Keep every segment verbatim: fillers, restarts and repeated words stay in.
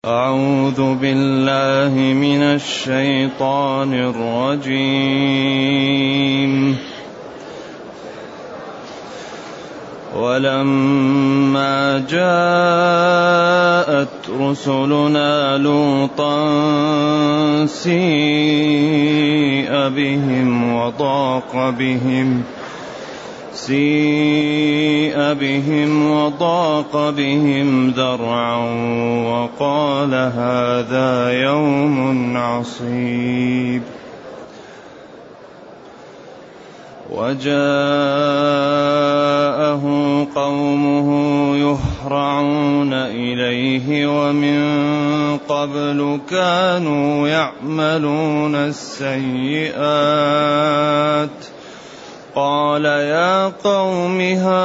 أعوذ بالله من الشيطان الرجيم. ولما جاءت رسلنا لوطا سيء بهم وضاق بهم سيء بهم وضاق بهم ذرعا وقال هذا يوم عصيب. وجاءه قومه يهرعون إليه ومن قبل كانوا يعملون السيئات. قال يا قوم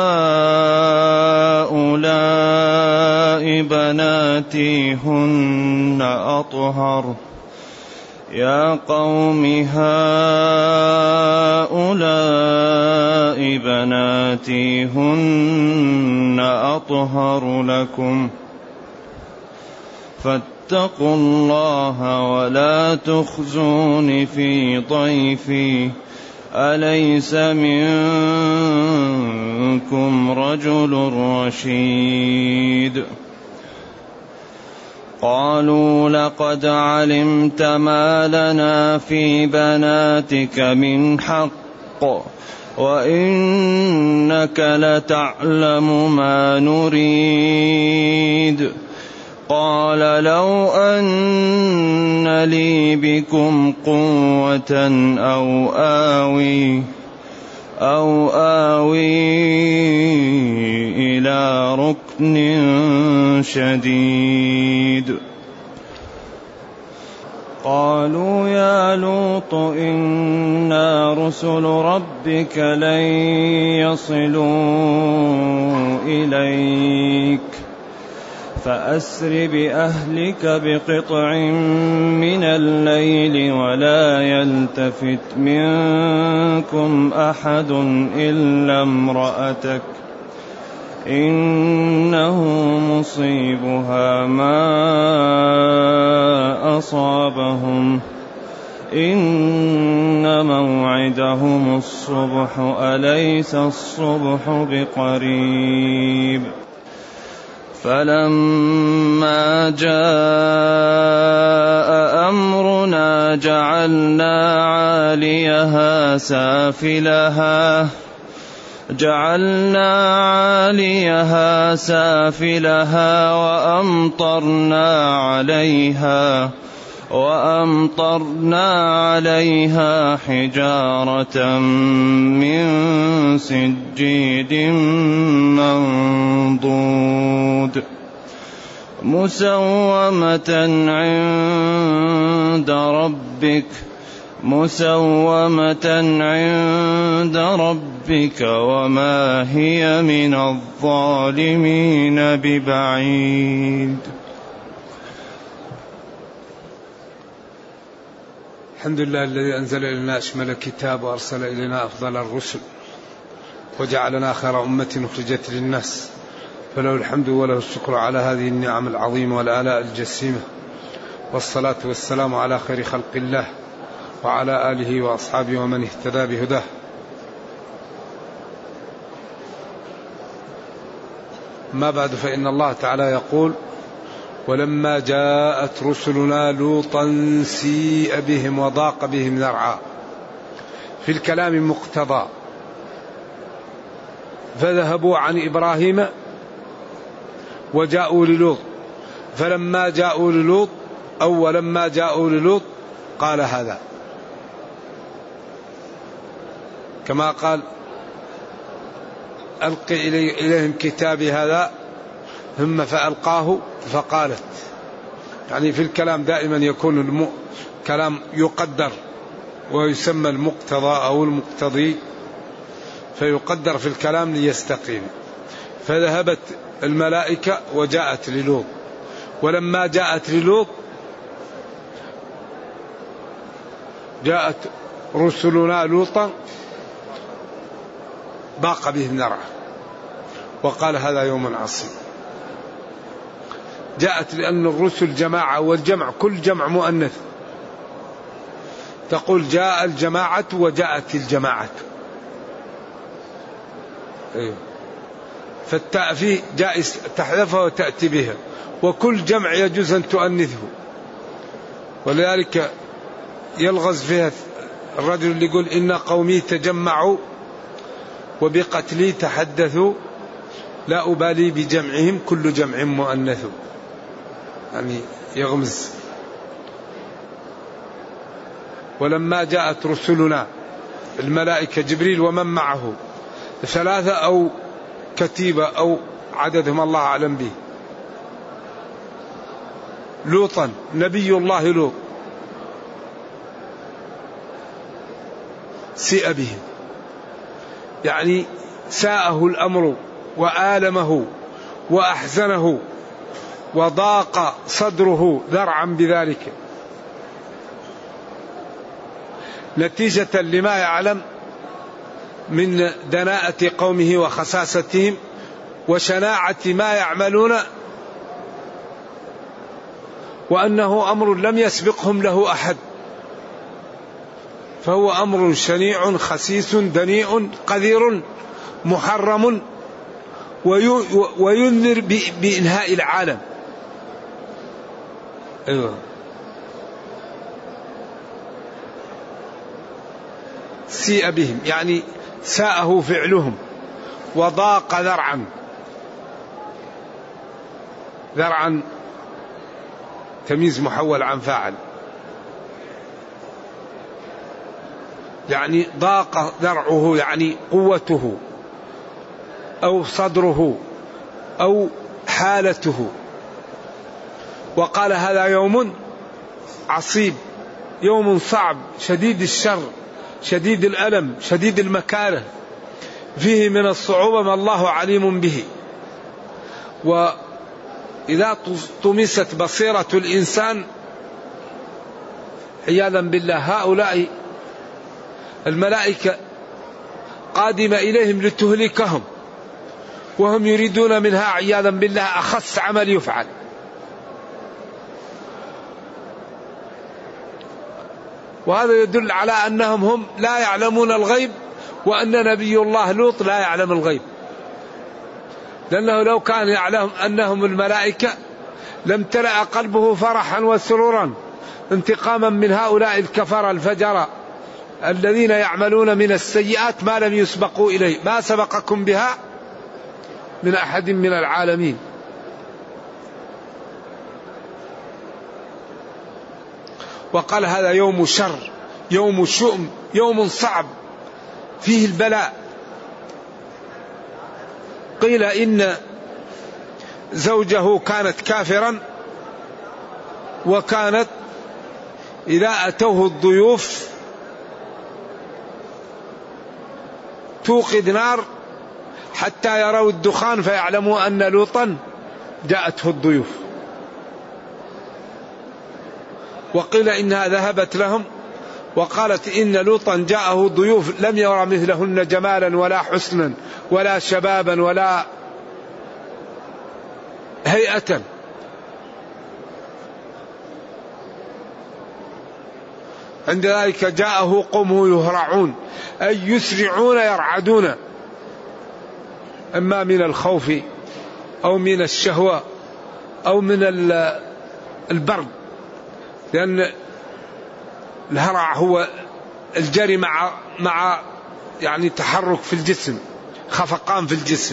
هؤلاء بناتي هن أطهر يا قوم هؤلاء بناتي هن أطهر لكم فاتقوا الله ولا تخزون في ضيفي أليس منكم رجل رشيد. قالوا لقد علمت ما لنا في بناتك من حق وإنك لتعلم ما نريد. قال لو أن لي بكم قوة أو آوي أو آوي إلى ركن شديد. قالوا يا لوط إنا رسل ربك لن يصلوا إليك فأسر بأهلك بقطع من الليل ولا يلتفت منكم أحد إلا امرأتك إنه مصيبها ما أصابهم إن موعدهم الصبح أليس الصبح بقريب. فلما جاء أمرنا جعلنا عاليها سافلها جعلنا عاليها سافلها وأمطرنا عليها وأمطرنا عليها حجارة من سجيل منضود مسومة عند ربك مسومة عند ربك وما هي من الظالمين ببعيد. الحمد لله الذي أنزل إلينا أشمل الكتاب وأرسل إلينا أفضل الرسل وجعلنا خير أمة أخرجت للناس فله الحمد وله الشكر على هذه النعم العظيمة والآلاء الجسيمة والصلاة والسلام على خير خلق الله وعلى آله وأصحابه ومن اهتدى بهداه. ما بعد فإن الله تعالى يقول ولما جاءت رسلنا لوطا سيء بهم وضاق بهم ذرعا. في الكلام مقتضى فذهبوا عن إبراهيم وجاءوا للوط فلما جاءوا للوط أو ولما جاءوا للوط قال هذا كما قال ألقي إليهم كتابي هذا ثم فألقاه فقالت. يعني في الكلام دائما يكون الكلام يقدر ويسمى المقتضى أو المقتضي فيقدر في الكلام ليستقيم. فذهبت الملائكة وجاءت للوط ولما جاءت للوط جاءت رسلنا لوطا ضاق بهم ذرعا وقال هذا يوم عصيب. جاءت لأن الرسل جماعة، والجمع كل جمع مؤنث، تقول جاء الجماعة وجاءت الجماعة. أيوه. فالتاء فيه جائز تحذفها وتأتي بها، وكل جمع يجوز أن تؤنثه. ولذلك يلغز فيها الرجل اللي يقول إن قومي تجمعوا وبقتلي تحدثوا لا أبالي بجمعهم كل جمع مؤنث، يعني يغمز. ولما جاءت رسلنا الملائكة جبريل ومن معه ثلاثة أو كتيبة أو عددهم الله أعلم به، لوطا نبي الله لوط سيء بهم، يعني ساءه الأمر وآلمه وأحزنه وضاق صدره ذرعا بذلك، نتيجة لما يعلم من دناءة قومه وخساستهم وشناعة ما يعملون، وأنه أمر لم يسبقهم له أحد، فهو أمر شنيع خسيس دنيء قذر محرم وينذر بإنهاء العالم. أيوة. سيء بهم يعني ساءه فعلهم وضاق ذرعا، ذرعا تمييز محول عن فاعل، يعني ضاق ذرعه يعني قوته أو صدره أو حالته. وقال هذا يوم عصيب، يوم صعب شديد الشر شديد الألم شديد المكاره، فيه من الصعوبة ما الله عليم به. وإذا طمست بصيرة الإنسان عياذا بالله، هؤلاء الملائكة قادمة إليهم لتهلكهم، وهم يريدون منها عياذا بالله أخص عمل يفعل. وهذا يدل على أنهم هم لا يعلمون الغيب، وأن نبي الله لوط لا يعلم الغيب، لأنه لو كان يعلم أنهم الملائكة لم تلأ قلبه فرحا وسرورا انتقاما من هؤلاء الكفر الفجر الذين يعملون من السيئات ما لم يسبقوا إليه، ما سبقكم بها من أحد من العالمين. وقال هذا يوم شر يوم شؤم يوم صعب فيه البلاء. قيل إن زوجه كانت كافرا، وكانت إذا أتوه الضيوف توقد نار حتى يروا الدخان فيعلموا أن لوطا جاءته الضيوف. وقيل إنها ذهبت لهم وقالت إن لوطا جاءه ضيوف لم يرى مثلهن جمالا ولا حسنا ولا شبابا ولا هيئة. عند ذلك جاءه قومه يهرعون أي يسرعون يرعدون، أما من الخوف أو من الشهوة أو من البرد، لأن الهرع هو الجري مع مع يعني تحرك في الجسم، خفقان في الجسم.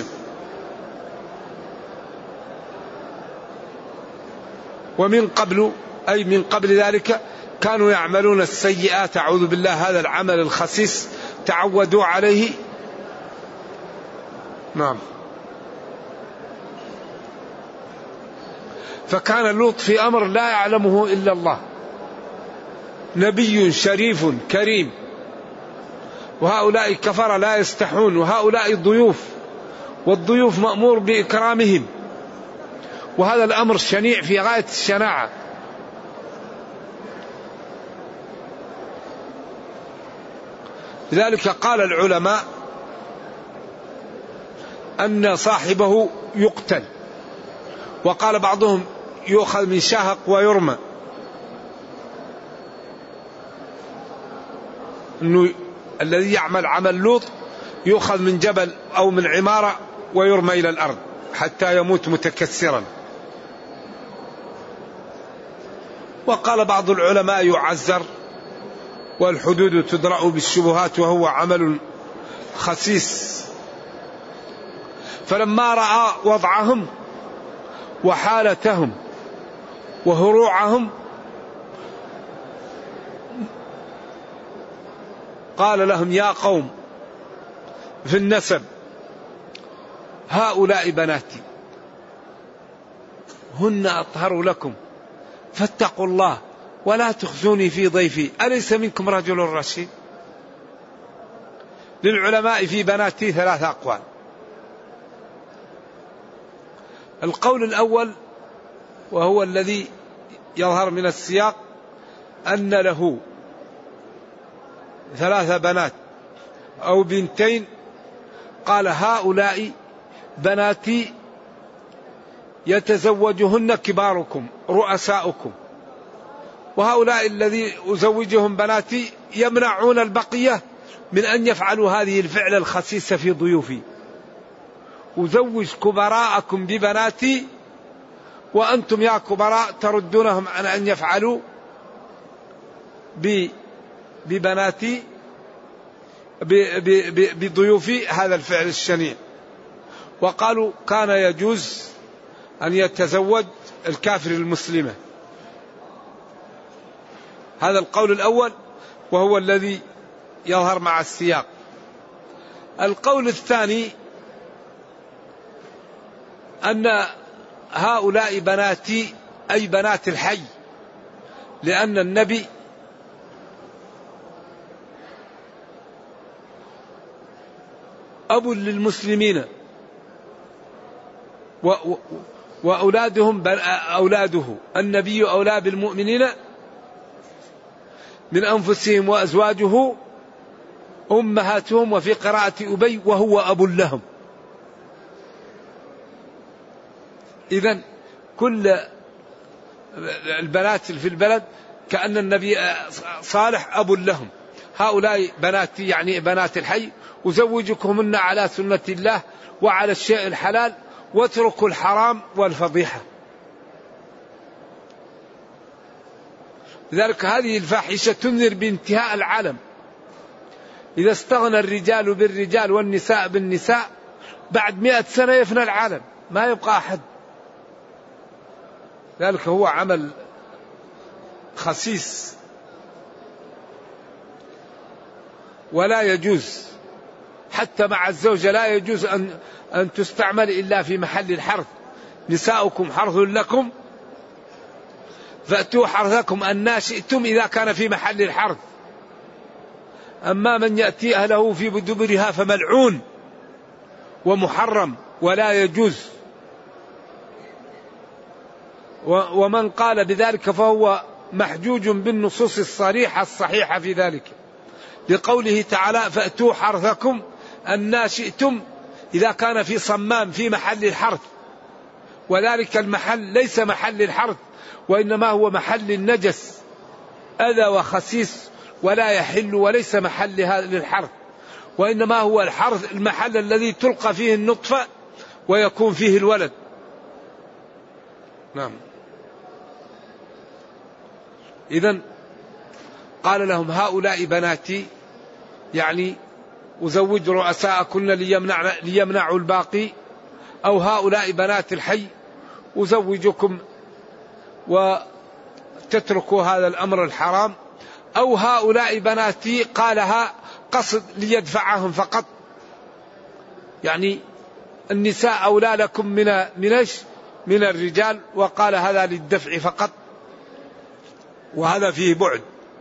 ومن قبل أي من قبل ذلك كانوا يعملون السيئات، أعوذ بالله، هذا العمل الخسيس تعودوا عليه. نعم. فكان لوط في أمر لا يعلمه إلا الله، نبي شريف كريم، وهؤلاء كفر لا يستحون، وهؤلاء ضيوف، والضيوف مأمور بإكرامهم، وهذا الأمر شنيع في غاية الشناعة. لذلك قال العلماء أن صاحبه يقتل، وقال بعضهم يؤخذ من شهق ويرمى، إنه الذي يعمل عمل لوط يؤخذ من جبل أو من عمارة ويرمى إلى الأرض حتى يموت متكسرا. وقال بعض العلماء يعزر، والحدود تدرأ بالشبهات، وهو عمل خسيس. فلما رأى وضعهم وحالتهم وهروعهم قال لهم يا قوم في النسب هؤلاء بناتي هن أطهر لكم فاتقوا الله ولا تخزوني في ضيفي أليس منكم رجل رشيد. للعلماء في بناتي ثلاث أقوال. القول الأول وهو الذي يظهر من السياق أن له ثلاث بنات أو بنتين، قال هؤلاء بناتي يتزوجهن كباركم رؤساؤكم، وهؤلاء الذي أزوجهم بناتي يمنعون البقية من أن يفعلوا هذه الفعل الخسيسة في ضيوفي. أزوج كبراءكم ببناتي وأنتم يا كبراء تردونهم عن أن يفعلوا ببناتي بضيوفي هذا الفعل الشنيع. وقالوا كان يجوز أن يتزوج الكافر المسلمة. هذا القول الأول وهو الذي يظهر مع السياق. القول الثاني أن هؤلاء بناتي أي بنات الحي، لأن النبي أب للمسلمين وأولادهم أولاده، النبي أولى بالمؤمنين من أنفسهم وأزواجه أمهاتهم، وفي قراءة أبي وهو أب لهم. إذن كل البنات في البلد كأن النبي صالح أب لهم. هؤلاء بناتي يعني بنات الحي أزوجكمن على سنة الله وعلى الشيء الحلال واتركوا الحرام والفضيحة. لذلك هذه الفاحشة تنذر بانتهاء العالم. إذا استغنى الرجال بالرجال والنساء بالنساء بعد مئة سنة يفنى العالم، ما يبقى أحد. ذلك هو عمل خسيس ولا يجوز، حتى مع الزوجة لا يجوز أن أن تستعمل إلا في محل الحرث. نساؤكم حرث لكم فأتوا حرثكم أن شئتم إذا كان في محل الحرث. أما من يأتي أهله في دبرها فملعون ومحرم ولا يجوز. ومن قال بذلك فهو محجوج بالنصوص الصريحة الصحيحة في ذلك، لقوله تعالى فأتوا حرثكم أن شئتم إذا كان في صمام في محل الحرث، وذلك المحل ليس محل الحرث وإنما هو محل النجس أذى وخسيس ولا يحل وليس محل للحرث، وإنما هو الحرث المحل الذي تلقى فيه النطفة ويكون فيه الولد. نعم. إذن قال لهم هؤلاء بناتي يعني أزوج رؤساءكن ليمنع ليمنعوا الباقي، أو هؤلاء بنات الحي أزوجكم وتتركوا هذا الأمر الحرام، أو هؤلاء بناتي قالها قصد ليدفعهم فقط، يعني النساء أولى لكم من من من الرجال، وقال هذا للدفع فقط، وهذا فيه بعد.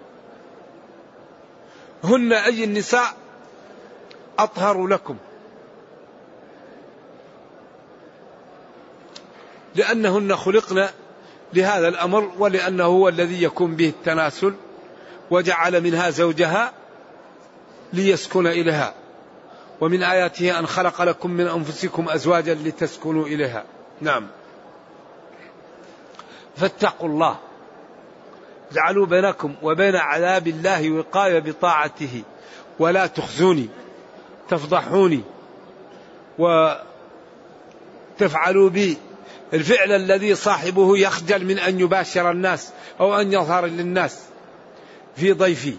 هن أي النساء أطهر لكم، لأنهن خلقن لهذا الأمر، ولأنه هو الذي يكون به التناسل، وجعل منها زوجها ليسكن إليها، ومن آياته أن خلق لكم من أنفسكم أزواجا لتسكنوا إليها. نعم. فاتقوا الله، اجعلوا بينكم وبين عذاب الله وقاية بطاعته، ولا تخزوني تفضحوني وتفعلوا بي الفعل الذي صاحبه يخجل من أن يباشر الناس أو أن يظهر للناس في ضيفي.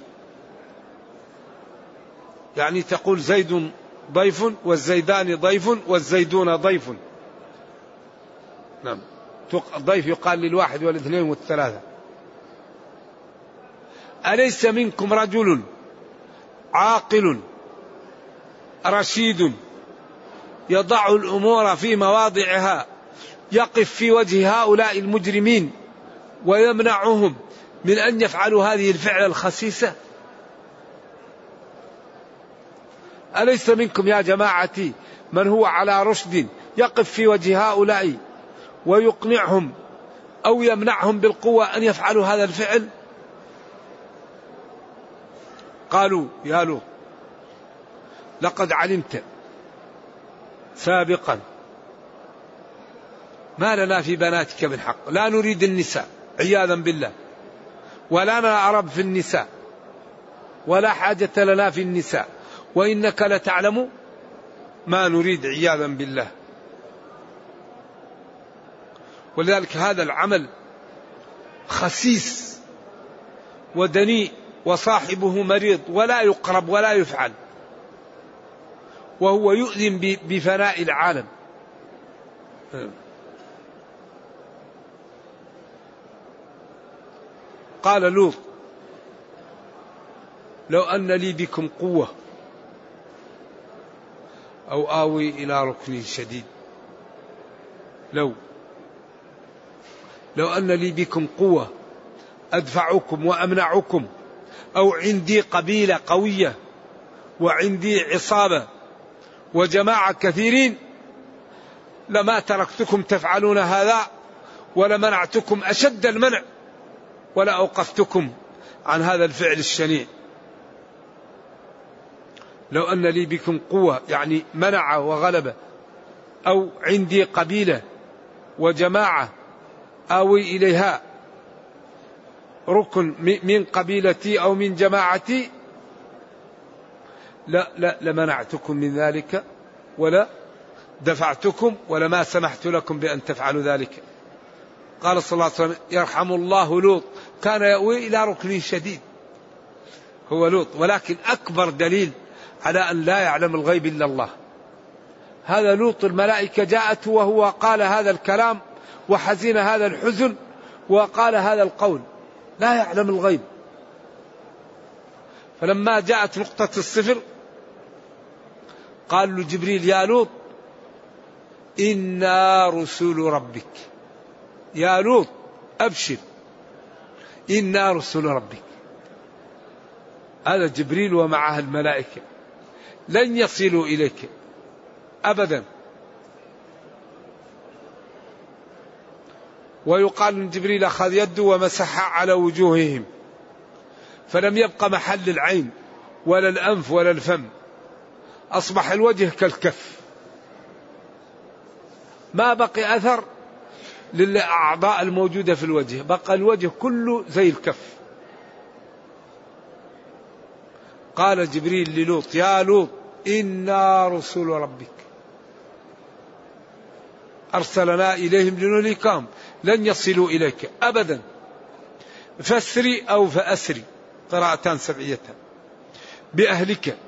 يعني تقول زيد ضيف والزيدان ضيف والزيدون ضيف. نعم، ضيف يقال للواحد والاثنين والثلاثة. أليس منكم رجل عاقل رشيد يضع الأمور في مواضعها، يقف في وجه هؤلاء المجرمين ويمنعهم من أن يفعلوا هذه الفعل الخسيسة؟ أليس منكم يا جماعتي من هو على رشد يقف في وجه هؤلاء ويقنعهم أو يمنعهم بالقوة أن يفعلوا هذا الفعل؟ قالوا يا لوط لقد علمت سابقا ما لنا في بناتك من حق، لا نريد النساء عياذا بالله، ولا نعرب في النساء، ولا حاجة لنا في النساء، وإنك لتعلم ما نريد عياذا بالله. ولذلك هذا العمل خسيس ودنيء وصاحبه مريض ولا يقرب ولا يفعل، وهو يؤذن بفناء العالم. قال لوط لو أن لي بكم قوة أو آوي إلى ركن شديد. لو لو أن لي بكم قوة أدفعكم وأمنعكم، أو عندي قبيلة قوية وعندي عصابة وجماعة كثيرين، لما تركتكم تفعلون هذا ولمنعتكم أشد المنع ولا أوقفتكم عن هذا الفعل الشنيع. لو أن لي بكم قوة يعني منع وغلبة، أو عندي قبيلة وجماعة آوي إليها ركن من قبيلتي أو من جماعتي، لا لا لمنعتكم من ذلك ولا دفعتكم ولما سمحت لكم بأن تفعلوا ذلك. قال صلى الله عليه وسلم يرحم الله لوط كان يأوي إلى ركن شديد، هو لوط. ولكن أكبر دليل على أن لا يعلم الغيب إلا الله هذا لوط. الملائكة جاءته وهو قال هذا الكلام وحزن هذا الحزن وقال هذا القول، لا يعلم الغيب. فلما جاءت نقطة الصفر قال له جبريل يا لوط إنا رسول ربك، يا لوط أبشر إنا رسول ربك. هذا جبريل ومعه الملائكة لن يصلوا إليك أبدا. ويقال أن جبريل أخذ يده ومسح على وجوههم فلم يبق محل العين ولا الأنف ولا الفم، أصبح الوجه كالكف، ما بقي أثر للأعضاء الموجودة في الوجه، بقى الوجه كله زي الكف. قال جبريل للوط يا لوط إنا رسول ربك أرسلنا إليهم لنهلكهم لن يصلوا إليك أبدا، فاسري أو فأسري قراءتان سبعيتان بأهلك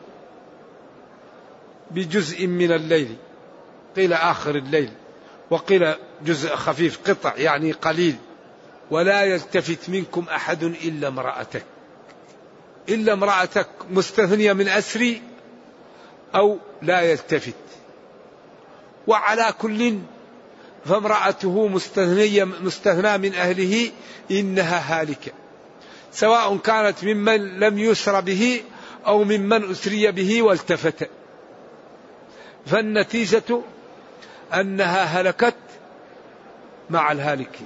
بجزء من الليل، قيل آخر الليل وقيل جزء خفيف قطع يعني قليل، ولا يلتفت منكم أحد إلا امرأتك، إلا امرأتك مستثنية من أسري أو لا يلتفت. وعلى كل فامرأته مستثنية مستثنى من أهله إنها هالكة، سواء كانت ممن لم يسر به أو ممن أسري به والتفت، فالنتيجة أنها هلكت مع الهالك.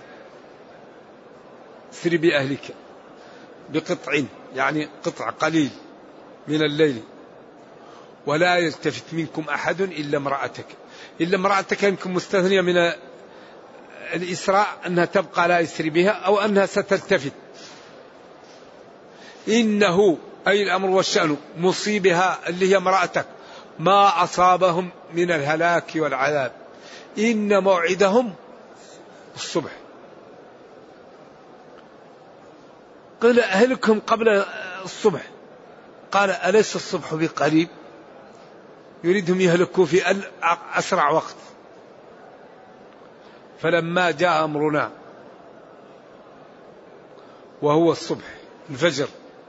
سر بأهلك بقطع يعني قطع قليل من الليل، ولا يلتفت منكم أحد إلا امرأتك، إلا امرأتك يمكن مستثنية من الإسراء أنها تبقى لا يسري بها أو أنها ستلتفت. إنه أي الأمر والشأن مصيبها اللي هي امرأتك ما أصابهم من الهلاك والعذاب إن موعدهم الصبح. قيل أهلكم قبل الصبح قال أليس الصبح بقريب. يريدهم يهلكوا في أسرع وقت. فلما جاء أمرنا وهو الصبح الفجر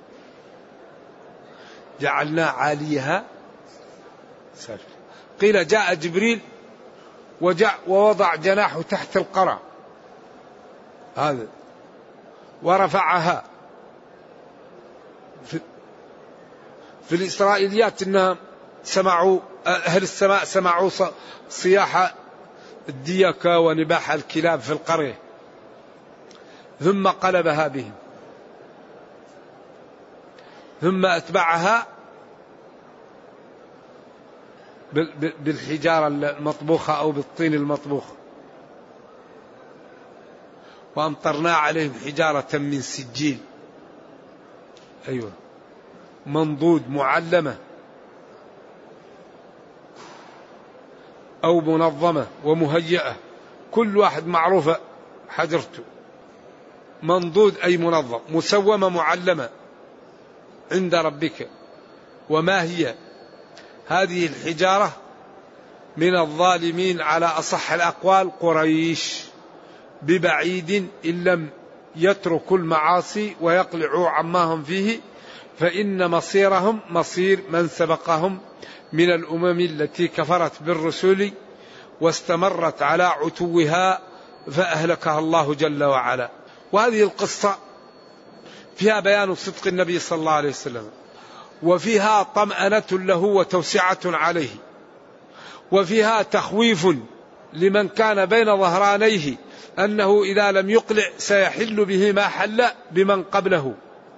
جعلنا عاليها سافلة. قيل جاء جبريل وجاء ووضع جناحه تحت القرع هذا ورفعها. في, في الإسرائيليات إنها سمعوا أهل السماء سمعوا صياح الديكة ونباح الكلاب في القرية ثم قلبها بهم ثم أتبعها بالحجارة المطبوخة أو بالطين المطبوخ وأمطرنا عليهم حجارة من سجيل أيوة منضود معلمة أو منظمة ومهيئة كل واحد معروفة حجرته. منضود أي منظم مسومة معلمة عند ربك. وما هي هذه الحجارة من الظالمين على أصح الأقوال قريش ببعيد إن لم يتركوا المعاصي ويقلعوا عما هم فيه فإن مصيرهم مصير من سبقهم من الأمم التي كفرت بالرسل واستمرت على عتوها فأهلكها الله جل وعلا. وهذه القصة فيها بيان صدق النبي صلى الله عليه وسلم وفيها طمأنة له وتوسعة عليه وفيها تخويف لمن كان بين ظهرانيه أنه إذا لم يقلع سيحل به ما حل بمن قبله.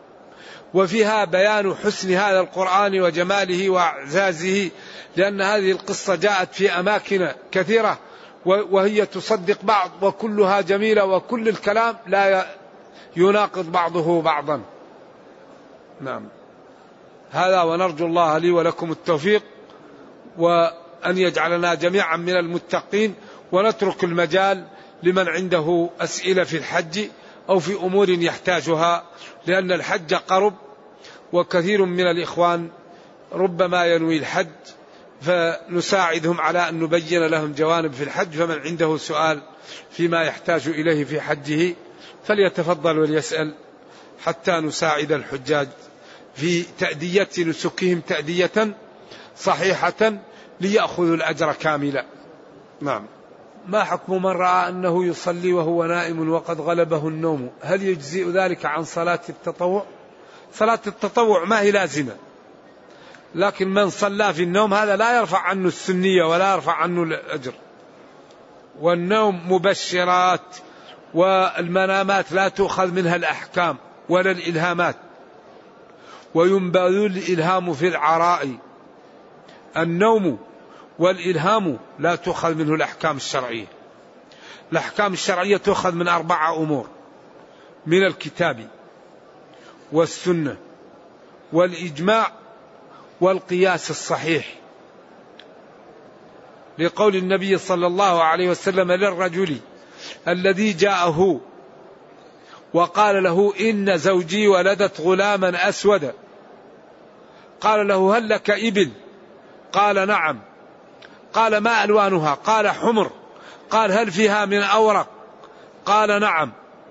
وفيها بيان حسن هذا القرآن وجماله وإعزازه لأن هذه القصة جاءت في أماكن كثيرة وهي تصدق بعض وكلها جميلة وكل الكلام لا يناقض بعضه بعضا. نعم هذا ونرجو الله لي ولكم التوفيق وأن يجعلنا جميعا من المتقين ونترك المجال لمن عنده أسئلة في الحج أو في أمور يحتاجها لأن الحج قرب وكثير من الإخوان ربما ينوي الحج فنساعدهم على أن نبين لهم جوانب في الحج. فمن عنده سؤال فيما يحتاج إليه في حجه فليتفضل وليسأل حتى نساعد الحجاج في تأدية نسكهم تأدية صحيحة ليأخذوا الأجر كاملا. نعم. ما حكم من رأى أنه يصلي وهو نائم وقد غلبه النوم هل يجزئ ذلك عن صلاة التطوع؟ صلاة التطوع ما هي لازمة لكن من صلى في النوم هذا لا يرفع عنه السنية ولا يرفع عنه الأجر. والنوم مبشرات والمنامات لا تؤخذ منها الأحكام ولا الإلهامات وينبذ الإلهام في العراء. النوم والإلهام لا تؤخذ منه الأحكام الشرعية. الأحكام الشرعية تؤخذ من أربعة أمور من الكتاب والسنة والإجماع والقياس الصحيح لقول النبي صلى الله عليه وسلم للرجل الذي جاءه وقال له إن زوجي ولدت غلاما أسودا قال له هل لك إبل قال نعم قال ما ألوانها قال حمر قال هل فيها من أورق قال نعم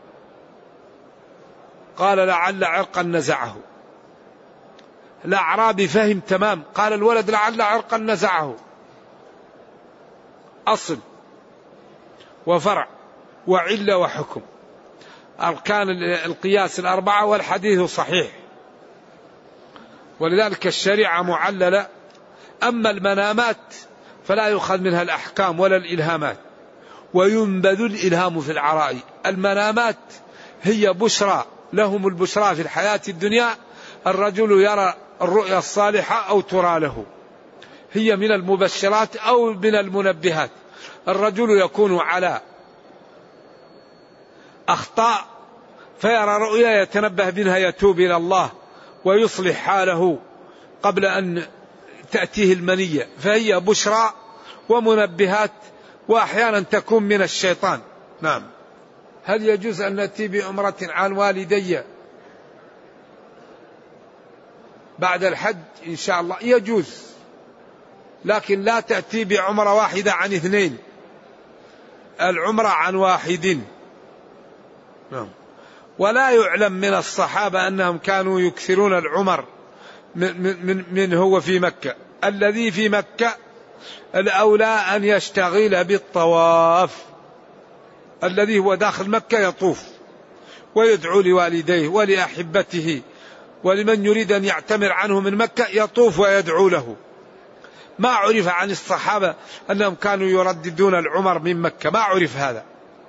قال لعل عرقا نزعه. الأعرابي فهم تمام قال الولد لعل عرقا نزعه. أصل وفرع وعلة وحكم أركان القياس الأربعة والحديث صحيح ولذلك الشريعة معللة. أما المنامات فلا يؤخذ منها الأحكام ولا الإلهامات وينبذ الإلهام في العراء. المنامات هي بشرى لهم البشرى في الحياة الدنيا الرجل يرى الرؤيا الصالحة أو ترى له هي من المبشرات أو من المنبهات. الرجل يكون على أخطاء فيرى رؤيا يتنبه منها يتوب إلى الله ويصلح حاله قبل أن تأتيه المنية، فهي بشرى ومنبهات، وأحيانا تكون من الشيطان. نعم. هل يجوز أن نأتي بأمرة عن والدي بعد الحج؟ إن شاء الله يجوز، لكن لا تأتي بعمرة واحدة عن اثنين، العمرة عن واحد. نعم. ولا يعلم من الصحابة أنهم كانوا يكثرون العمر من, من, من هو في مكة. الذي في مكة الأولى أن يشتغل بالطواف، الذي هو داخل مكة يطوف ويدعو لوالديه ولأحبته ولمن يريد أن يعتمر عنه من مكة يطوف ويدعو له. ما عرف عن الصحابة أنهم كانوا يرددون العمر من مكة، ما عرف هذا.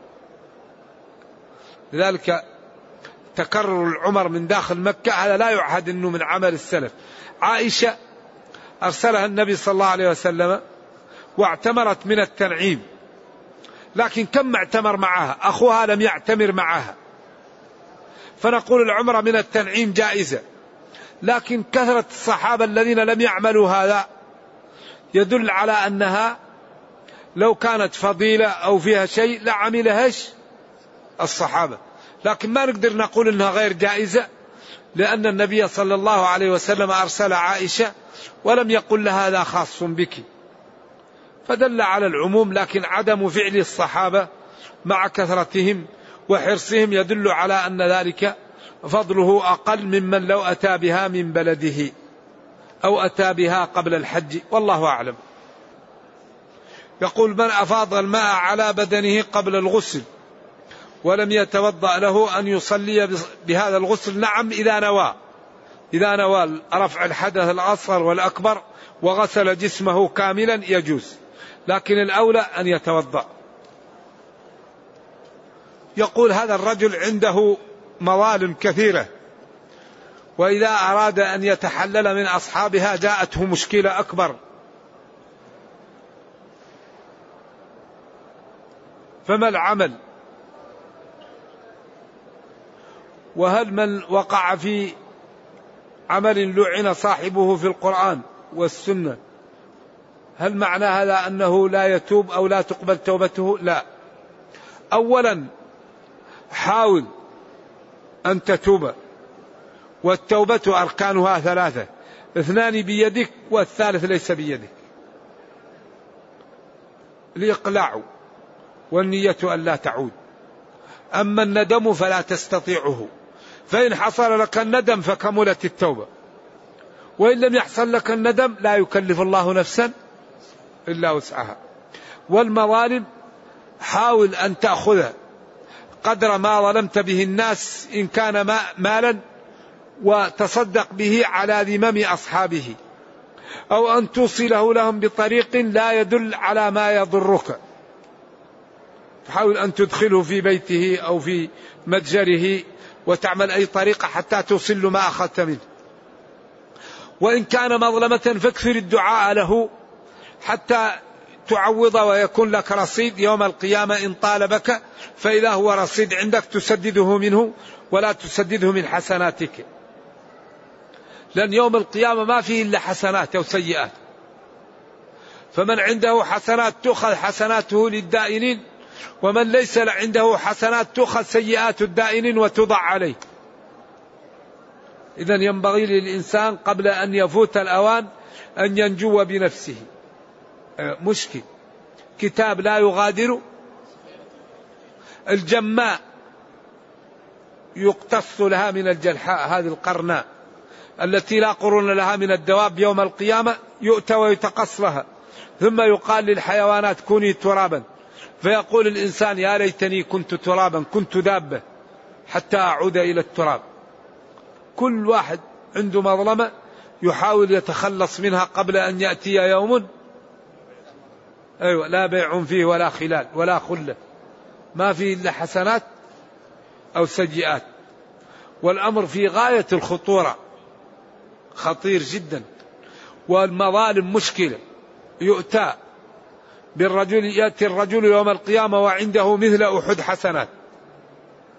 لذلك تكرر العمر من داخل مكة هذا لا يعهد أنه من عمل السلف. عائشة أرسلها النبي صلى الله عليه وسلم واعتمرت من التنعيم، لكن كم اعتمر معها؟ أخوها لم يعتمر معها، فنقول العمرة من التنعيم جائزة. لكن كثرة الصحابة الذين لم يعملوا هذا يدل على أنها لو كانت فضيلة أو فيها شيء لعملهاش الصحابة، لكن ما نقدر نقول أنها غير جائزة، لأن النبي صلى الله عليه وسلم أرسل عائشة ولم يقل لها هذا خاص بك، فدل على العموم. لكن عدم فعل الصحابة مع كثرتهم وحرصهم يدل على أن ذلك فضله أقل ممن لو أتى بها من بلده أو أتى بها قبل الحج، والله أعلم. يقول: من أفاض الماء على بدنه قبل الغسل ولم يتوضأ له أن يصلي بهذا الغسل؟ نعم، إذا نوى إذا نوى رفع الحدث الأصغر والأكبر وغسل جسمه كاملا يجوز، لكن الأولى أن يتوضأ. يقول: هذا الرجل عنده موال كثيرة، وإذا أراد أن يتحلل من أصحابها جاءته مشكلة أكبر، فما العمل؟ وهل من وقع في عمل لعن صاحبه في القرآن والسنة هل معنى هذا أنه لا يتوب أو لا تقبل توبته؟ لا. أولا حاول أن تتوب، والتوبة أركانها ثلاثة: اثنان بيدك والثالث ليس بيدك. الإقلاع والنية أن لا تعود. أما الندم فلا تستطيعه، فإن حصل لك الندم فكملت التوبة، وإن لم يحصل لك الندم لا يكلف الله نفسا إلا وسعها. والمظالم حاول أن تأخذ قدر ما ظلمت به الناس إن كان مالا وتصدق به على ذمم أصحابه، أو أن توصله لهم بطريق لا يدل على ما يضرك، تحاول أن تدخله في بيته أو في متجره وتعمل أي طريقة حتى توصل له ما أخذت منه. وإن كان مظلمة فاكثر الدعاء له حتى تعوض ويكون لك رصيد يوم القيامة إن طالبك، فإذا هو رصيد عندك تسدده منه ولا تسدده من حسناتك، لأن يوم القيامة ما فيه إلا حسنات أو سيئات، فمن عنده حسنات تؤخذ حسناته للدائنين، ومن ليس عنده حسنات تؤخذ سيئات الدائنين وتضع عليه. إذن ينبغي للإنسان قبل أن يفوت الأوان أن ينجو بنفسه. مشكل كتاب لا يغادر الجماء يقتص لها من الجلحاء، هذه القرناء التي لا قرون لها من الدواب، يوم القيامة يؤتى ويتقص لها، ثم يقال للحيوانات كوني ترابا، فيقول الإنسان يا ليتني كنت ترابا كنت دابة حتى أعود إلى التراب. كل واحد عنده مظلمة يحاول يتخلص منها قبل أن يأتي يوم أيوة لا بيع فيه ولا خلال ولا خلة، ما فيه إلا حسنات أو سيئات. والأمر في غاية الخطورة، خطير جدا. والمظالم مشكلة. يؤتى بالرجل، يأتي الرجل يوم القيامة وعنده مثل أحد حسنات،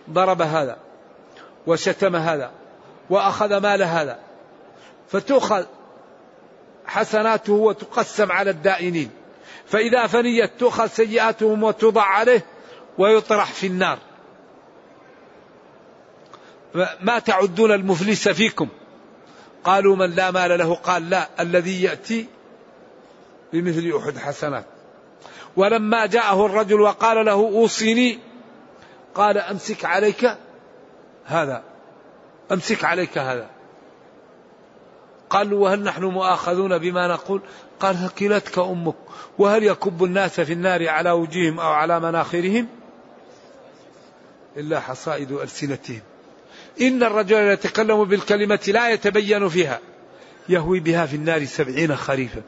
ضرب هذا وشتم هذا وأخذ مال هذا، فتؤخذ حسناته وتقسم على الدائنين، فإذا فنيت تؤخذ سيئاتهم وتوضع عليه ويطرح في النار. ما تعدون المفلس فيكم؟ قالوا من لا مال له، قال لا، الذي يأتي بمثل أحد حسنات. ولما جاءه الرجل وقال له أوصيني، قال أمسك عليك هذا، أمسك عليك هذا. قالوا وهل نحن مؤاخذون بما نقول؟ قال ثكلتك أمك. وهل يكب الناس في النار على وجوههم أو على مناخرهم إلا حصائد ألسنتهم. إن الرجل يتكلم بالكلمة لا يتبين فيها يهوي بها في النار سبعين خريفا.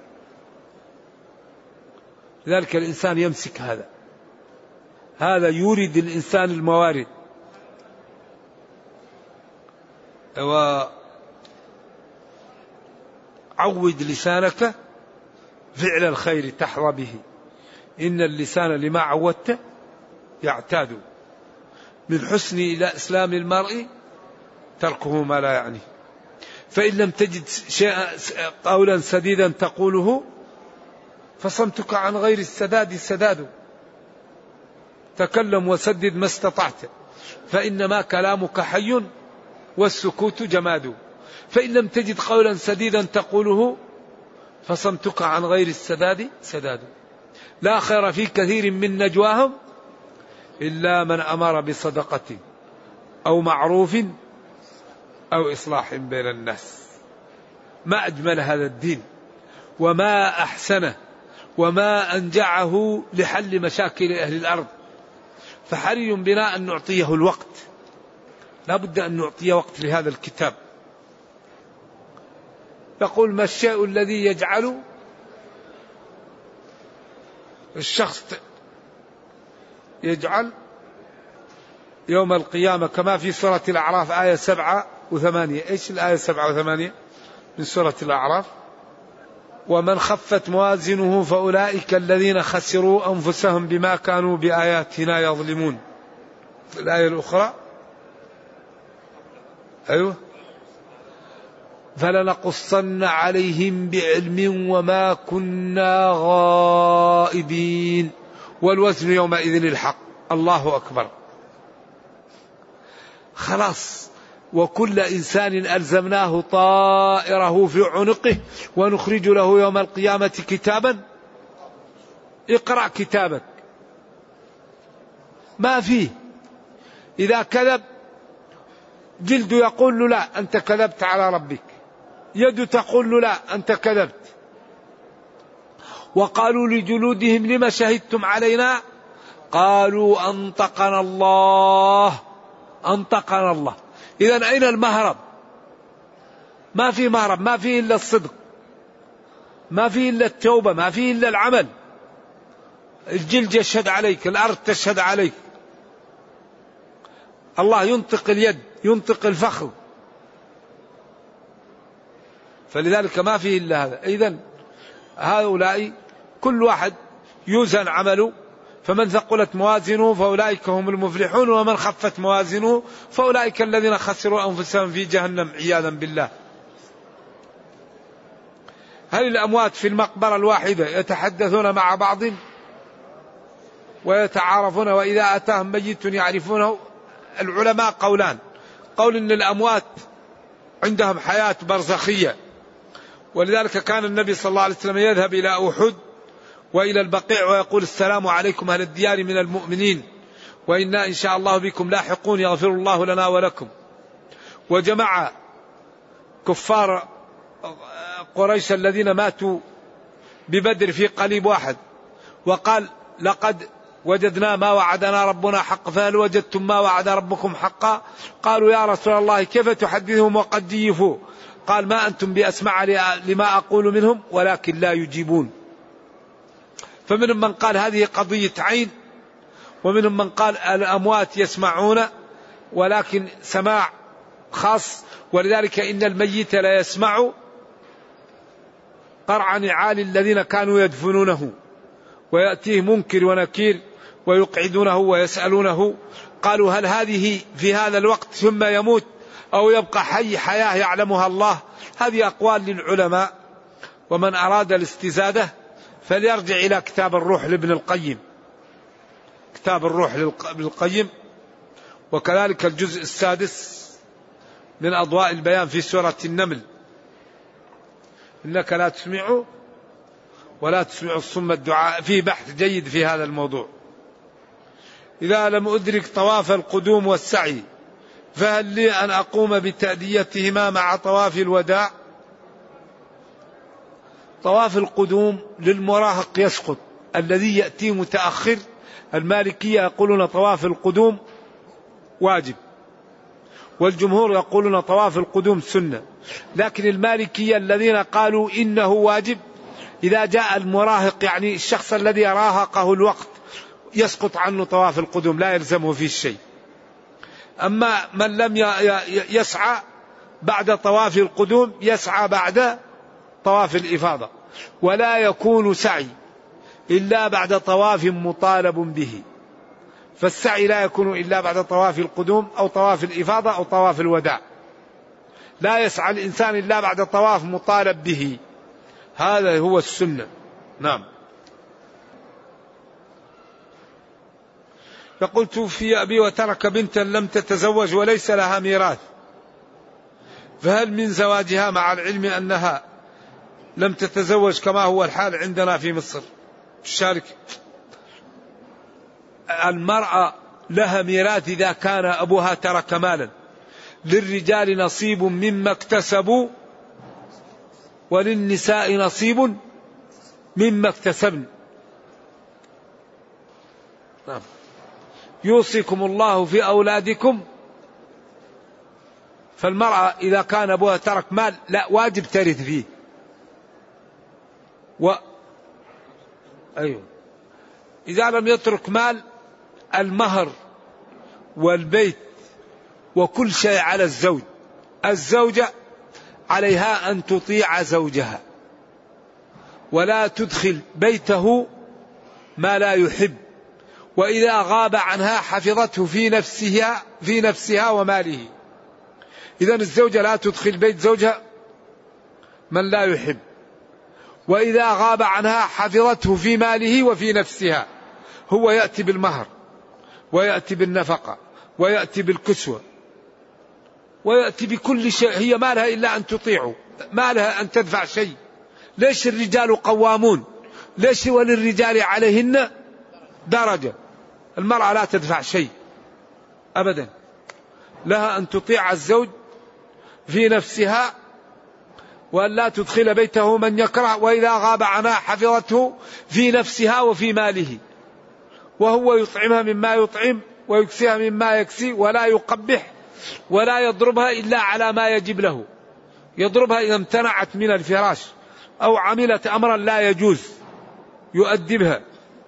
لذلك الإنسان يمسك هذا، هذا يورد الإنسان الموارد. وعود لسانك فعل الخير تحظى به، إن اللسان لما عودت يعتاد. من حسن إلى إسلام المرء تركه ما لا يعنيه. فإن لم تجد شيئا قولا سديدا تقوله فصمتك عن غير السداد سداد. تكلم وسدد ما استطعت، فإنما كلامك حي والسكوت جماد. فإن لم تجد قولا سديدا تقوله فصمتك عن غير السداد سداد. لا خير في كثير من نجواهم إلا من أمر بصدقة أو معروف أو إصلاح بين الناس. ما أجمل هذا الدين وما أحسنه وما أنجعه لحل مشاكل أهل الأرض. فحري بنا أن نعطيه الوقت، لا بد أن نعطيه وقت لهذا الكتاب. يقول ما الشيء الذي يجعل الشخص يجعل يوم القيامة كما في سورة الأعراف آية سبعة وثمانية. إيش الآية سبعة وثمانية من سورة الأعراف؟ ومن خفت موازنه فأولئك الذين خسروا أنفسهم بما كانوا بآياتنا يظلمون. الآية الأخرى أيوه فلنقصن عليهم بعلم وما كنا غائبين والوزن يومئذ الحق. الله أكبر. خلاص، وكل إنسان ألزمناه طائره في عنقه ونخرج له يوم القيامة كتابا اقرأ كتابك. ما فيه. إذا كذب جلد يقول له لا أنت كذبت على ربك، يد تقول له لا أنت كذبت. وقالوا لجلودهم لما شهدتم علينا؟ قالوا أنطقنا الله. أنطقنا الله. إذن أين المهرب؟ ما في مهرب، ما في إلا الصدق، ما في إلا التوبة، ما في إلا العمل. الجلد يشهد عليك، الأرض تشهد عليك، الله ينطق اليد، ينطق الفخذ. فلذلك ما فيه إلا هذا. إذن هؤلاء كل واحد يوزن عمله، فمن ثقلت موازنه فأولئك هم المفلحون ومن خفت موازنه فأولئك الذين خسروا أنفسهم في جهنم عياذا بالله. هل الأموات في المقبرة الواحدة يتحدثون مع بعض ويتعارفون وإذا أتاهم ميت يعرفونه؟ العلماء قولان. قول إن الأموات عندهم حياة برزخية، ولذلك كان النبي صلى الله عليه وسلم يذهب إلى أحد وإلى البقيع ويقول السلام عليكم أهل الديار من المؤمنين وإنا إن شاء الله بكم لاحقون يغفر الله لنا ولكم. وجمع كفار قريش الذين ماتوا ببدر في قليب واحد وقال لقد وجدنا ما وعدنا ربنا حق فهل وجدتم ما وعد ربكم حقا؟ قالوا يا رسول الله كيف تحدثهم وقد جيفوا؟ قال ما أنتم بأسمع لما أقول منهم ولكن لا يجيبون. فمنهم من قال هذه قضية عين، ومنهم من قال الأموات يسمعون ولكن سماع خاص، ولذلك إن الميت لا يسمع قرع نعال الذين كانوا يدفنونه، ويأتيه منكر ونكير ويقعدونه ويسألونه قالوا هل هذه في هذا الوقت ثم يموت أو يبقى حي حياة يعلمها الله؟ هذه أقوال للعلماء، ومن أراد الاستزادة فليرجع إلى كتاب الروح لابن القيم، كتاب الروح لابن القيم، وكذلك الجزء السادس من أضواء البيان في سورة النمل، إنك لا تسمع ولا تسمع الصم الدعاء، فيه بحث جيد في هذا الموضوع. إذا لم أدرك طواف القدوم والسعي فهل لي أن أقوم بتأديتهما مع طواف الوداع؟ طواف القدوم للمراهق يسقط، الذي يأتي متأخر المالكية يقولون طواف القدوم واجب، والجمهور يقولون طواف القدوم سنة، لكن المالكية الذين قالوا إنه واجب إذا جاء المراهق، يعني الشخص الذي راهقه الوقت، يسقط عنه طواف القدوم لا يلزمه فيه الشيء. أما من لم يسعى بعد طواف القدوم يسعى بعد طواف الإفاضة، ولا يكون سعي إلا بعد طواف مطالب به، فالسعي لا يكون إلا بعد طواف القدوم أو طواف الإفاضة أو طواف الوداع، لا يسعى الإنسان إلا بعد طواف مطالب به، هذا هو السنة. نعم. يقول توفي أبي وترك بنتا لم تتزوج وليس لها ميراث، فهل من زواجها مع العلم أنها لم تتزوج كما هو الحال عندنا في مصر؟ الشارك المرأة لها ميراث إذا كان أبوها ترك مالا، للرجال نصيب مما اكتسبوا وللنساء نصيب مما اكتسبن. نعم. يوصيكم الله في أولادكم، فالمرأة إذا كان أبوها ترك مال لا واجب ترث فيه. و أيوه إذا لم يترك مال المهر والبيت وكل شيء على الزوج، الزوجة عليها أن تطيع زوجها ولا تدخل بيته ما لا يحب، وإذا غاب عنها حفظته في نفسها في نفسها وماله. إذن الزوجة لا تدخل بيت زوجها من لا يحب، وإذا غاب عنها حفظته في ماله وفي نفسها. هو يأتي بالمهر ويأتي بالنفقة ويأتي بالكسوة ويأتي بكل شيء، هي ما لها إلا أن تطيعه، ما لها أن تدفع شيء. ليش الرجال قوامون؟ ليش وللرجال عليهن درجة؟ المرأة لا تدفع شيء أبدا، لها أن تطيع الزوج في نفسها وأن لا تدخل بيته من يكره، وإذا غاب عنها حفظته في نفسها وفي ماله، وهو يطعمها مما يطعم ويكسيها مما يكسي، ولا يقبح ولا يضربها إلا على ما يجب له. يضربها إذا امتنعت من الفراش أو عملت أمرا لا يجوز يؤدبها.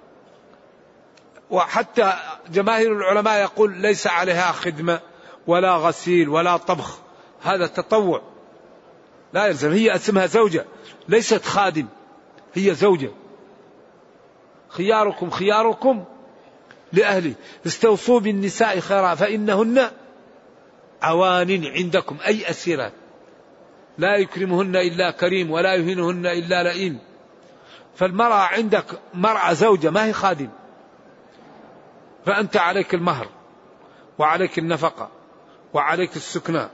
وحتى جماهير العلماء يقول ليس عليها خدمة ولا غسيل ولا طبخ، هذا تطوع لا يلزم، هي اسمها زوجة ليست خادم، هي زوجة. خياركم خياركم لأهله، استوصوا بالنساء خيرا فإنهن عوان عندكم، أي أسيرات، لا يكرمهن إلا كريم ولا يهينهن إلا لئيم. فالمرأة عندك مرأة زوجة ما هي خادم، فأنت عليك المهر وعليك النفقة وعليك السكنى،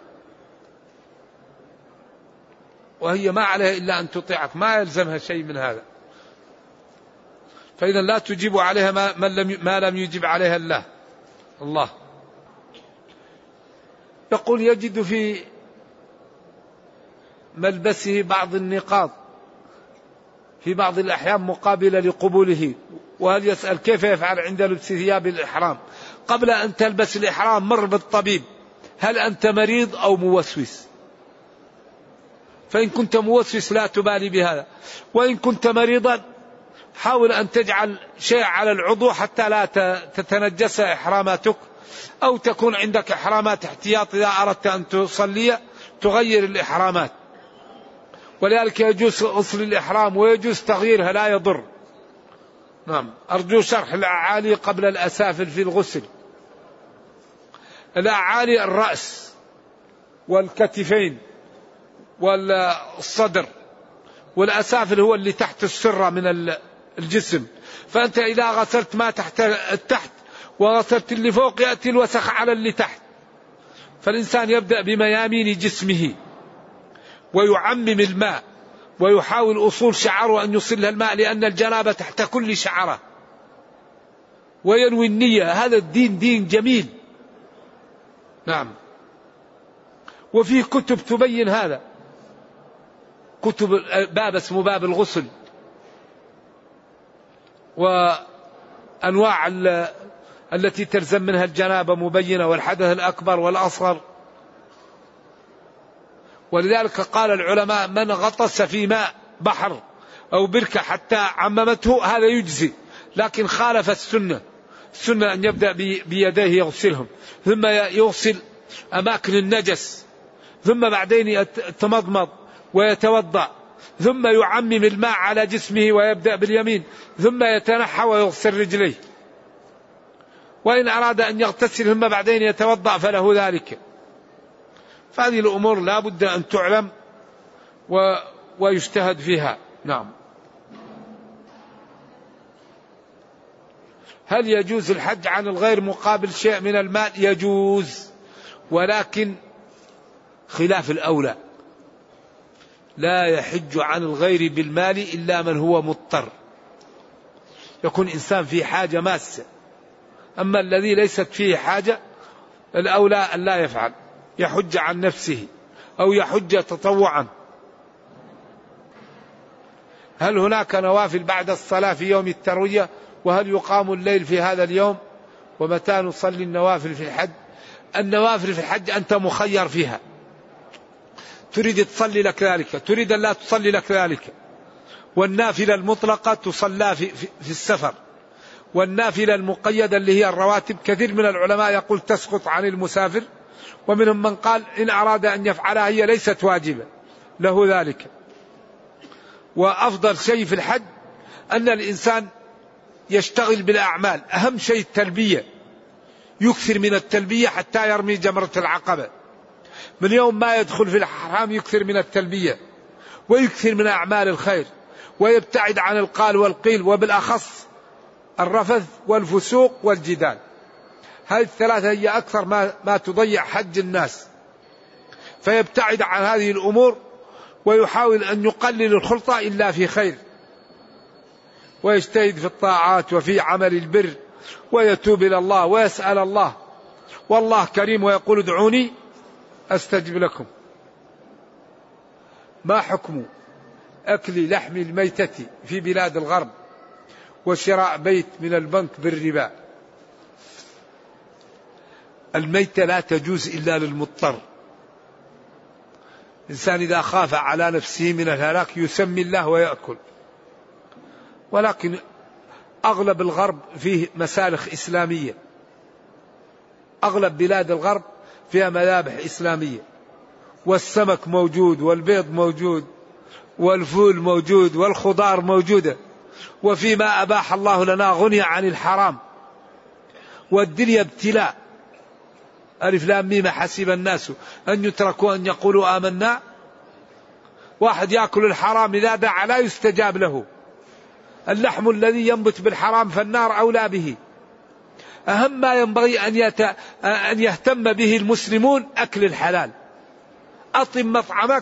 وهي ما عليها إلا أن تطيعك، ما يلزمها شيء من هذا. فإذا لا تجيب عليها ما, ما, لم, ما لم يجب عليها الله الله. يقول يجد في ملبسه بعض النقاط في بعض الأحيان مقابلة لقبوله، وهل يسأل كيف يفعل عند لبس ثياب الإحرام؟ قبل أن تلبس الإحرام مر بالطبيب، هل أنت مريض أو موسوس؟ فإن كنت موسوس لا تبالي بهذا، وإن كنت مريضا حاول أن تجعل شيء على العضو حتى لا تتنجس إحراماتك، أو تكون عندك إحرامات احتياط إذا أردت أن تصلي تغير الإحرامات، ولذلك يجوز غسل الإحرام ويجوز تغييرها لا يضر. نعم. أرجو شرح الأعالي قبل الأسافل في الغسل. الأعالي الرأس والكتفين والصدر، والأسافل هو اللي تحت السرة من الجسم. فأنت إذا غسلت ما تحت التحت وغسلت اللي فوق يأتي الوسخ على اللي تحت. فالإنسان يبدأ بميامين جسمه ويعمم الماء ويحاول أصول شعره أن يصلها الماء، لأن الجنابة تحت كل شعره، وينوي النية. هذا الدين دين جميل. نعم. وفي كتب تبين هذا، كتب باب اسمه باب الغسل، وأنواع التي تلزم منها الجنابة مبينة، والحدث الأكبر والأصغر. ولذلك قال العلماء من غطس في ماء بحر أو بركة حتى عممته هذا يجزي، لكن خالف السنة. السنة أن يبدأ بيديه يغسلهم، ثم يغسل أماكن النجس، ثم بعدين يتمضمض ويتوضأ، ثم يعمم الماء على جسمه ويبدأ باليمين، ثم يتنحى ويغسل رجليه، وإن أراد أن يغتسل ثم بعدين يتوضأ فله ذلك. فهذه الأمور لا بد أن تعلم و... ويجتهد فيها. نعم. هل يجوز الحج عن الغير مقابل شيء من المال؟ يجوز، ولكن خلاف الأولى. لا يحج عن الغير بالمال إلا من هو مضطر، يكون إنسان في حاجة ماسة. أما الذي ليست فيه حاجة الأولى أن لا يفعل، يحج عن نفسه أو يحج تطوعا. هل هناك نوافل بعد الصلاة في يوم التروية؟ وهل يقام الليل في هذا اليوم؟ ومتى نصلي النوافل في الحج؟ النوافل في الحج أنت مخير فيها، تريد تصلي لك ذلك، تريد أن لا تصلي لك ذلك. والنافلة المطلقة تصلى في, في, في السفر، والنافلة المقيدة اللي هي الرواتب كثير من العلماء يقول تسقط عن المسافر، ومنهم من قال إن أراد أن يفعلها هي ليست واجبة له ذلك. وأفضل شيء في الحج أن الإنسان يشتغل بالأعمال، أهم شيء التلبية، يكثر من التلبية حتى يرمي جمرة العقبة. من يوم ما يدخل في الحرام يكثر من التلبية ويكثر من أعمال الخير، ويبتعد عن القال والقيل، وبالأخص الرفث والفسوق والجدال. هذه الثلاثة هي أكثر ما, ما تضيع حج الناس. فيبتعد عن هذه الأمور ويحاول أن يقلل الخلطة إلا في خير، ويجتهد في الطاعات وفي عمل البر، ويتوب إلى الله ويسأل الله، والله كريم ويقول ادعوني أستجب لكم. ما حكم أكل لحم الميتة في بلاد الغرب وشراء بيت من البنك بالربا؟ الميتة لا تجوز إلا للمضطر. الإنسان إذا خاف على نفسه من الهلاك يسمي الله ويأكل. ولكن أغلب الغرب فيه مسالخ إسلامية، أغلب بلاد الغرب فيها مذابح إسلامية، والسمك موجود والبيض موجود والفول موجود والخضار موجودة، وفيما أباح الله لنا غني عن الحرام. والدنيا ابتلاء. ألف لام ميم حسب الناس أن يتركوا أن يقولوا آمنا. واحد يأكل الحرام إذا دعا لا يستجاب له. اللحم الذي ينبت بالحرام فالنار أولى به. أهم ما ينبغي أن, يت... أن يهتم به المسلمون أكل الحلال. أطم مطعمك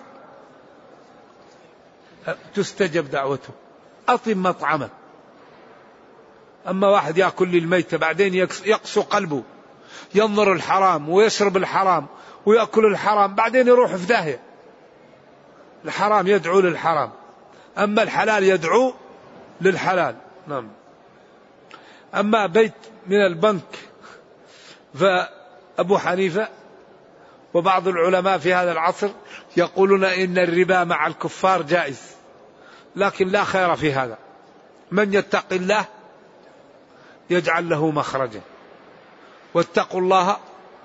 تستجب دعوته، أطم مطعمك. أما واحد يأكل للميتة بعدين يقسو قلبه، ينظر الحرام ويشرب الحرام ويأكل الحرام، بعدين يروح في داهية. الحرام يدعو للحرام، أما الحلال يدعو للحلال. نعم. أما بيت من البنك فأبو حنيفة وبعض العلماء في هذا العصر يقولون إن الربا مع الكفار جائز، لكن لا خير في هذا. من يتق الله يجعل له مخرجا، واتقوا الله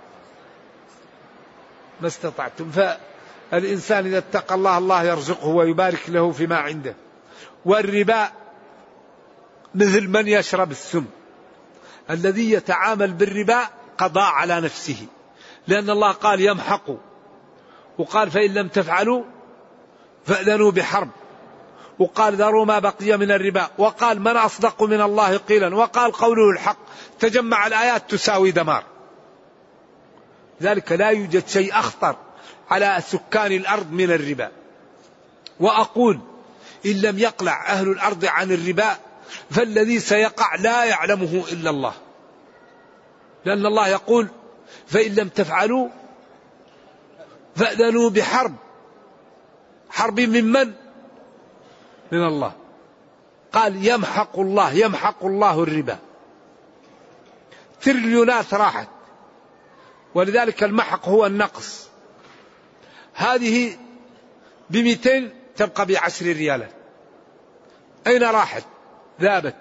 ما استطعتم. فالإنسان إذا اتقى الله الله يرزقه ويبارك له فيما عنده. والربا مثل من يشرب السم، الذي يتعامل بالربا قضاء على نفسه، لأن الله قال يمحق، وقال فإن لم تفعلوا فأذنوا بحرب، وقال ذروا ما بقي من الربا، وقال من أصدق من الله قيلا، وقال قوله الحق. تجمع الآيات تساوي دمار. ذلك لا يوجد شيء أخطر على سكان الأرض من الربا. وأقول إن لم يقلع أهل الأرض عن الربا فالذي سيقع لا يعلمه إلا الله، لأن الله يقول فإن لم تفعلوا فأذنوا بحرب. حرب من من؟ من الله. قال يمحق الله يمحق الله الربا. تريليونات راحت، ولذلك المحق هو النقص. هذه بمئتين تبقى بعشر ريالات، أين راحت؟ ذابت.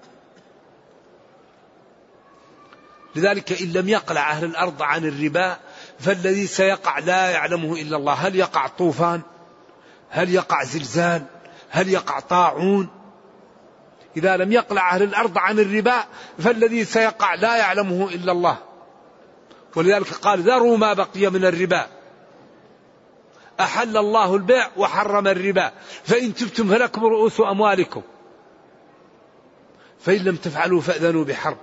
لذلك إن لم يقلع أهل الأرض عن الربا فالذي سيقع لا يعلمه إلا الله. هل يقع طوفان؟ هل يقع زلزال؟ هل يقع طاعون؟ إذا لم يقلع أهل الأرض عن الربا فالذي سيقع لا يعلمه إلا الله. ولذلك قال ذروا ما بقي من الربا. أحل الله البيع وحرم الربا، فإن تبتم فلكم رؤوس أموالكم، فإن لم تفعلوا فأذنوا بحرب.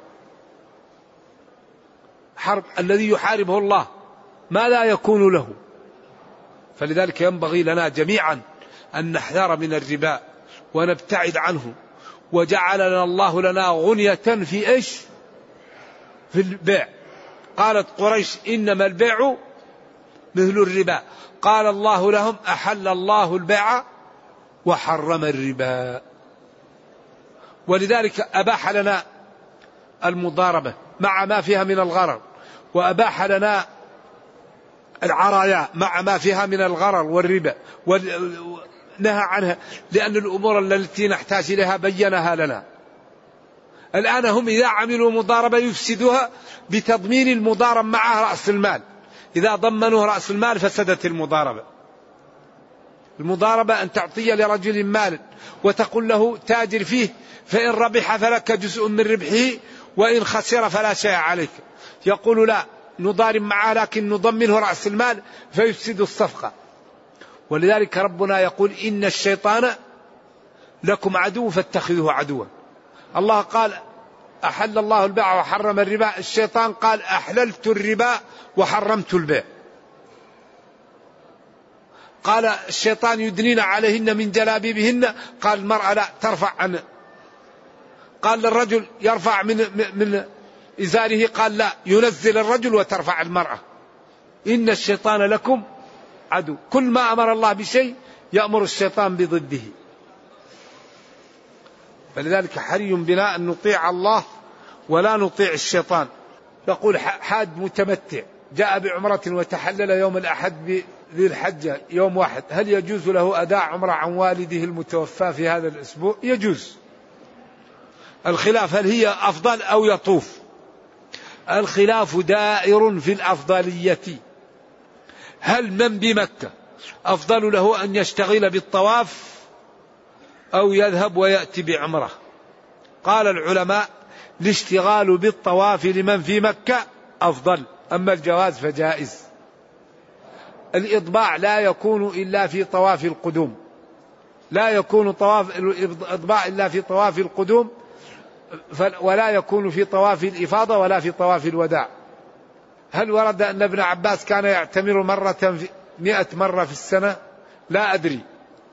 حرب الذي يحاربه الله ما لا يكون له. فلذلك ينبغي لنا جميعا أن نحذر من الربا ونبتعد عنه. وجعل لنا الله لنا غنية في إيش؟ في البيع. قالت قريش إنما البيع مثل الربا، قال الله لهم أحل الله البيع وحرم الربا. ولذلك أباح لنا المضاربة مع ما فيها من الغرر، وأباح لنا العرايا مع ما فيها من الغرر والربا، ونهى عنها لأن الأمور التي نحتاج إليها بينها لنا. الآن هم إذا عملوا مضاربة يفسدوها بتضمين المضارب معه رأس المال. إذا ضمنوا رأس المال فسدت المضاربة. المضاربة أن تعطي لرجل مال وتقول له تاجر فيه، فإن ربح فلك جزء من ربحه وإن خسر فلا شيء عليك. يقول لا، نضارب معه لكن نضمنه رأس المال فيفسد الصفقة. ولذلك ربنا يقول إن الشيطان لكم عدو فاتخذوه عدوا. الله قال أحل الله البيع وحرم الربا، الشيطان قال أحللت الربا وحرمت البيع. قال الشيطان يدنين عليهن من جلابيبهن، قال المرأة لا ترفع عنه. قال للرجل يرفع من من إزاره، قال لا ينزل الرجل وترفع المرأة. إن الشيطان لكم عدو. كل ما أمر الله بشيء يأمر الشيطان بضده. فلذلك حري بنا أن نطيع الله ولا نطيع الشيطان. يقول حاج متمتع جاء بعمرة وتحلل يوم الأحد بذي الحجة يوم واحد، هل يجوز له أداء عمرة عن والده المتوفى في هذا الأسبوع؟ يجوز. الخلاف هل هي أفضل أو يطوف. الخلاف دائر في الأفضلية. هل من بمكة أفضل له أن يشتغل بالطواف أو يذهب ويأتي بعمرة؟ قال العلماء الاشتغال بالطواف لمن في مكة أفضل، أما الجواز فجائز. الإطباع لا يكون إلا في طواف القدوم، لا يكون طواف الإطباع إلا في طواف القدوم، ولا يكون في طواف الإفاضة ولا في طواف الوداع. هل ورد أن ابن عباس كان يعتمر مرة في مئة مرة في السنة؟ لا أدري.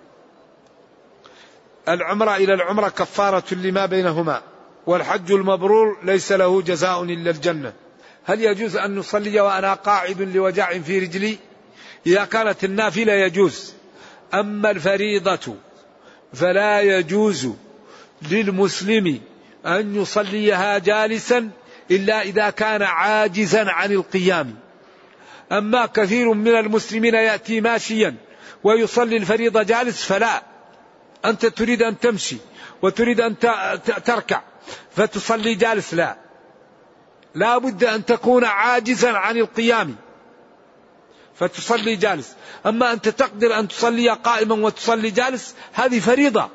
العمرة إلى العمرة كفارة لما بينهما، والحج المبرور ليس له جزاء إلا الجنة. هل يجوز أن نصلي وأنا قاعد لوجع في رجلي؟ إذا كانت النافلة يجوز، أما الفريضة فلا يجوز للمسلم أن يصليها جالسا إلا إذا كان عاجزا عن القيام. أما كثير من المسلمين يأتي ماشيا ويصلي الفريضة جالس فلا. أنت تريد أن تمشي وتريد أن تركع فتصلي جالس، لا، لا بد أن تكون عاجزا عن القيام فتصلي جالس. أما أنت تقدر أن تصلي قائما وتصلي جالس، هذه فريضة.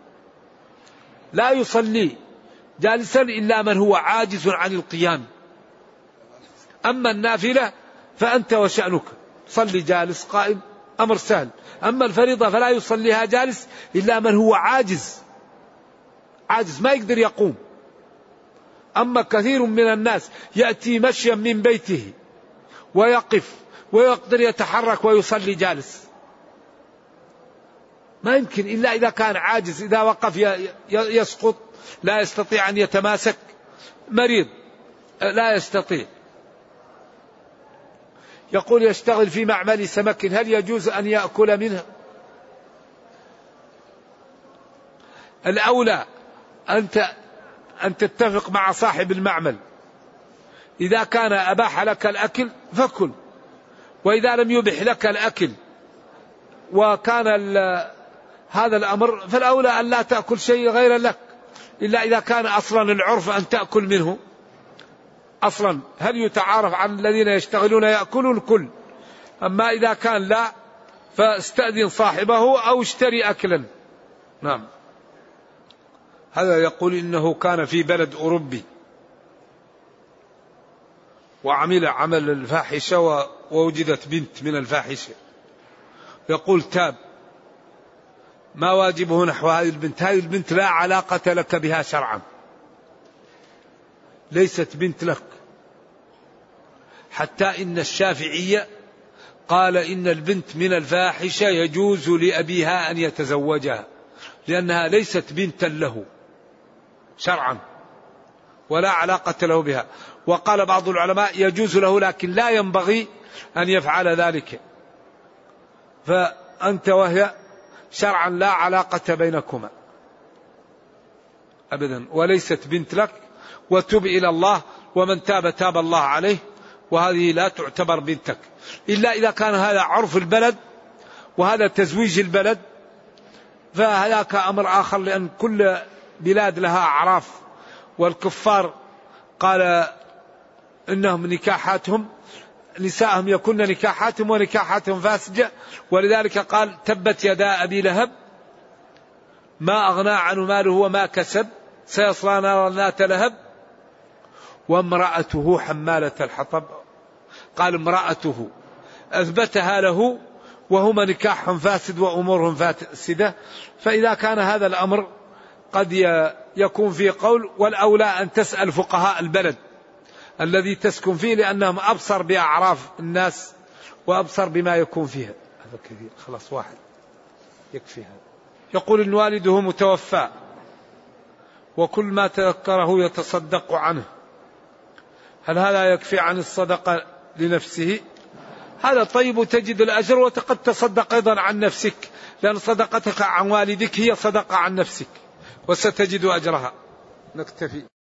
لا يصلي جالسا إلا من هو عاجز عن القيام. أما النافلة فأنت وشأنك، صلي جالس قائم أمر سهل. أما الفريضة فلا يصليها جالس إلا من هو عاجز، عاجز ما يقدر يقوم. أما كثير من الناس يأتي مشيا من بيته ويقف ويقدر يتحرك ويصلي جالس، ما يمكن إلا إذا كان عاجز، إذا وقف يسقط، لا يستطيع أن يتماسك، مريض لا يستطيع. يقول يشتغل في معمل سمك، هل يجوز أن يأكل منها؟ الأولى أنت أن تتفق مع صاحب المعمل، إذا كان أباح لك الأكل فكل، وإذا لم يبح لك الأكل وكان هذا الأمر فالأولى أن لا تأكل شيء غير لك، إلا إذا كان أصلا العرف أن تأكل منه. أصلا هل يتعارف عن الذين يشتغلون يأكلون الكل؟ أما إذا كان لا فاستأذن صاحبه أو اشتري أكلا. نعم. هذا يقول إنه كان في بلد أوروبي وعمل عمل الفاحشة ووجدت بنت من الفاحشة، يقول تاب، ما واجبه نحو هذه البنت؟ هذه البنت لا علاقة لك بها شرعا، ليست بنت لك. حتى إن الشافعية قال إن البنت من الفاحشة يجوز لأبيها أن يتزوجها، لأنها ليست بنتا له شرعا ولا علاقة له بها. وقال بعض العلماء يجوز له لكن لا ينبغي أن يفعل ذلك، فأنت وهي شرعا لا علاقة بينكما أبدا، وليست بنت لك، وتب إلى الله، ومن تاب تاب الله عليه، وهذه لا تعتبر بنتك إلا إذا كان هذا عرف البلد وهذا تزويج البلد، فهذاك أمر آخر، لأن كل بلاد لها أعراف، والكفار قال إنهم نكاحاتهم نساءهم يكون نكاحاتهم ونكاحاتهم فاسدة، ولذلك قال تبت يدا أبي لهب ما أغنى عنه ماله وما كسب سيصلى نارا ذات لهب وامرأته حمالة الحطب. قال امرأته أثبتها له وهما نكاحهم فاسد وأمورهم فاسدة. فإذا كان هذا الأمر قد يكون فيه قول، والأولى أن تسأل فقهاء البلد الذي تسكن فيه، لأنهم أبصر بأعراف الناس وأبصر بما يكون فيها. هذا كثير، خلاص واحد يكفي هذا. يقول إن والده متوفى وكل ما تذكره يتصدق عنه، هل هذا يكفي عن الصدقة لنفسه؟ هذا طيب وتجد الأجر، وقد تصدق أيضا عن نفسك، لأن صدقتك عن والدك هي صدقة عن نفسك وستجد أجرها. نكتفي.